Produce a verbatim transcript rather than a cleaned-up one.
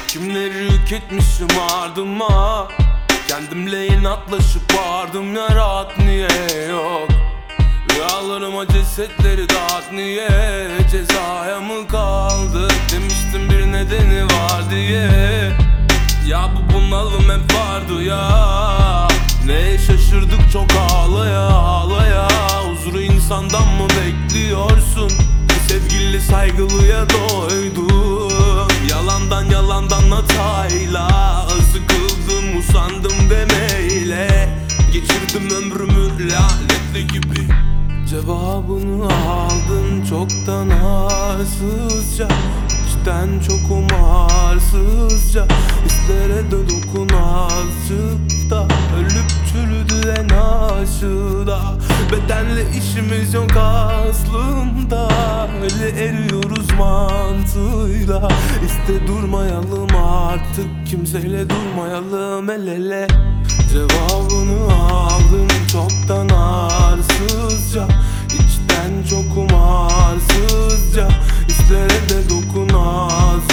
Kimleri yük etmişim ardıma. Kendimle inatlaşıp vardım ya, rahat niye yok? Rüyalarıma cesetleri dağıt, niye cezaya mı kaldı? Demiştim bir nedeni var diye. Ya bu bunalım hep vardı ya. Ne şaşırdık çok ağlaya ağlaya. Huzuru insandan mı bekliyorsun? Sevgili saygılıya doydum. Yalandan yalandan hatayla sıkıldım, usandım demeyle. Geçirdim ömrümü lanetli gibi. Cevabını aldım çoktan arsızca, içten çok umarsızca. Hislere de dokun azıcık da, ölüp çürüdü en aşıda. Bedenle işimiz yok aslında, öyle eriyoruz mantığıyla. İste durmayalım artık, kimseyle durmayalım el ele. Cevabını aldım çoktan arsızca, içten çok umarsızca. Hislere de dokun az